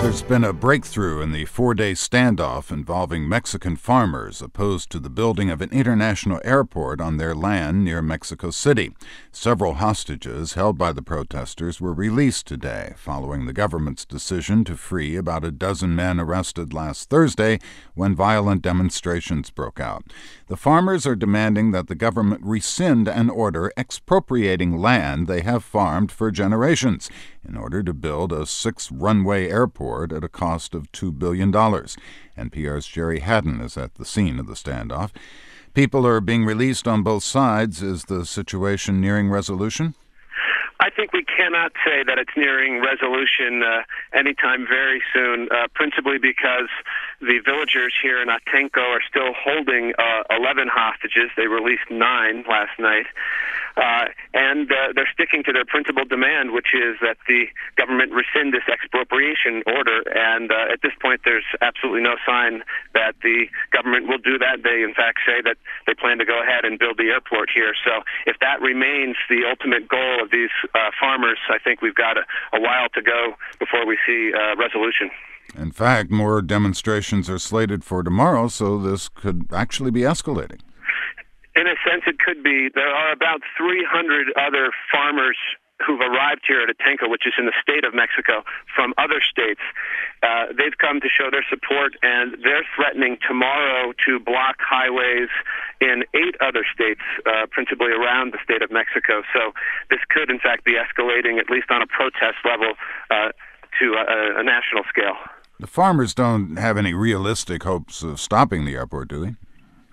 There's been a breakthrough in the four-day standoff involving Mexican farmers opposed to the building of an international airport on their land near Mexico City. Several hostages held by the protesters were released today, following the government's decision to free about a dozen men arrested last Thursday when violent demonstrations broke out. The farmers are demanding that the government rescind an order expropriating land they have farmed for generations in order to build a 6-runway airport at a cost of $2 billion. NPR's Jerry Haddon is at the scene of the standoff. People are being released on both sides. Is the situation nearing resolution? I think we cannot say that it's nearing resolution anytime very soon, principally because the villagers here in Atenco are still holding 11 hostages. They released 9 last night. And they're sticking to their principal demand, which is that the government rescind this expropriation order. And at this point, there's absolutely no sign that the government will do that. They, in fact, say that they plan to go ahead and build the airport here. So if that remains the ultimate goal of these farmers, I think we've got a while to go before we see resolution. In fact, more demonstrations are slated for tomorrow, so this could actually be escalating. In a sense, it could be. There are about 300 other farmers who've arrived here at Atenco, which is in the state of Mexico, from other states. They've come to show their support, and they're threatening tomorrow to block highways in 8 other states, principally around the state of Mexico. So this could, in fact, be escalating, at least on a protest level, to a national scale. The farmers don't have any realistic hopes of stopping the airport, do they?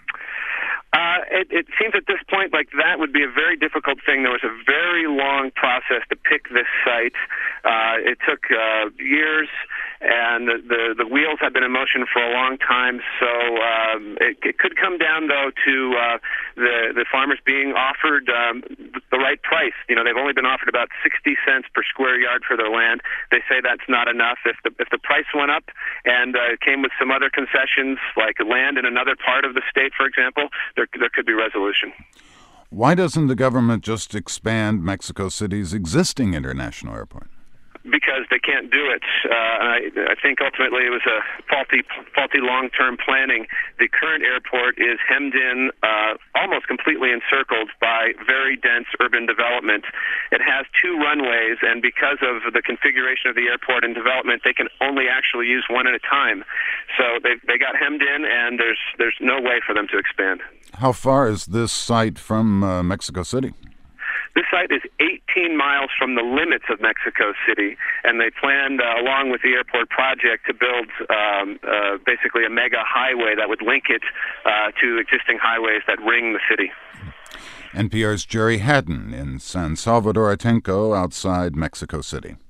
It seems at this point like that would be a very difficult thing. There was a very long process to pick this site. It took years, and the wheels have been in motion for a long time. So it could come down, though, to the farmers being offered the right price. You know, they've only been offered about 60 cents per square yard for their land. They say that's not enough. If the price went up and came with some other concessions, like land in another part of the state, for example, there could be resolution. Why doesn't the government just expand Mexico City's existing international airport? Because they can't do it. I think ultimately it was a faulty long-term planning. The current airport is hemmed in, almost completely encircled by very dense urban development. It has 2 runways, and because of the configuration of the airport and development, they can only actually use one at a time. So they got hemmed in, and there's no way for them to expand. How far is this site from Mexico City? This site is 18 miles from the limits of Mexico City, and they planned, along with the airport project, to build basically a mega highway that would link it to existing highways that ring the city. NPR's Jerry Haddon in San Salvador Atenco outside Mexico City.